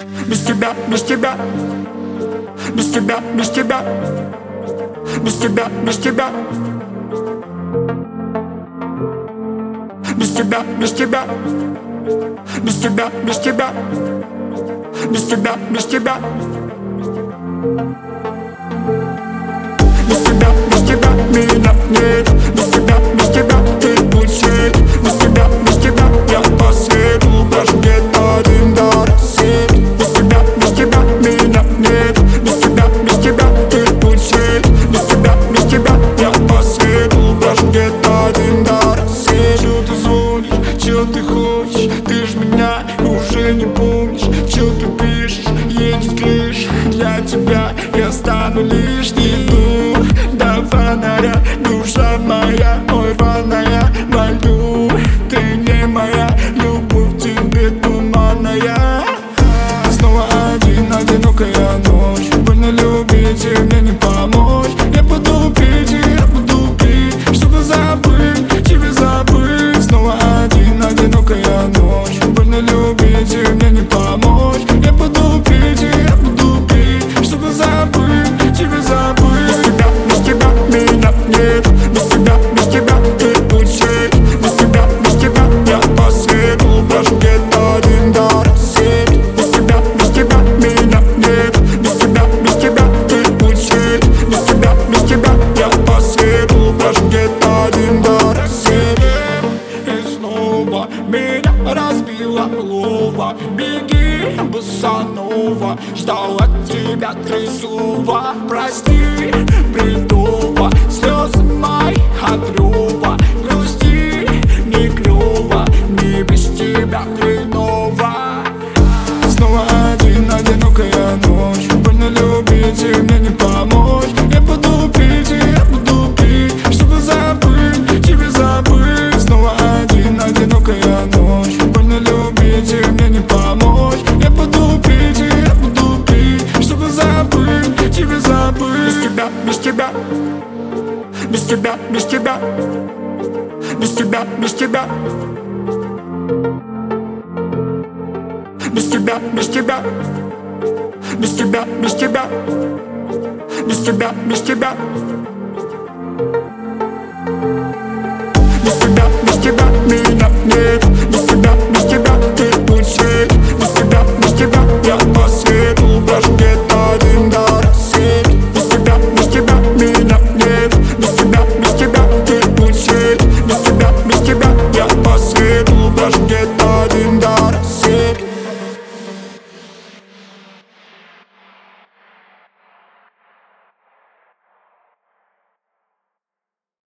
Без тебя, без тебя, без тебя, без тебя, без тебя, без тебя, без тебя, без тебя, без тебя, без тебя, без тебя, без тебя, без тебя, без тебя меня нет, без тебя, без тебя ты лучше, без тебя, без тебя я по свету, даже где-то один до рассвета. Без тебя, без тебя меня нет, без тебя, без тебя ты лучше, без тебя, без тебя я по свету, даже где-то один до рассвета. Чё ты звонишь, чё ты хочешь, ты ж меня уже не помнишь, чё ты пишешь, едет лишь для тебя, я стану лишний дух до фонаря, душа моя, ой, ванная, во льду, ты не моя, любовь тебе туманная. Снова один, одинокая ночь, больно любить и мне не помочь. Я буду пить, чтобы забыть, тебе забыть. Снова один, одинокая ночь, больно любить и мне не помочь. Я буду пить, чтобы забыть, тебе забыть. Без тебя меня нет, без тебя ты лучше, без тебя я по свету, даже где-то один до рассвета. Без тебя меня нет, без тебя ты лучше, без тебя я по свету, даже где-то один до рассвета. И снова меня разбила лова, беги, босанова, ждал от тебя 3 слова. Прости, бредово, слезы мои от рева, грусти не клёво, не без тебя хреново. Снова один, одинокая ночь, больно любить и мне не помочь. Я буду пить, чтобы забыть, тебе забыть. Снова один, одинокая ночь, больно любить и мне не помочь. Я буду пить, чтобы забыть, тебе забыть. Без тебя, без тебя, без тебя, без тебя, без тебя, без тебя, без тебя, без тебя, без тебя, без тебя, без тебя, без тебя.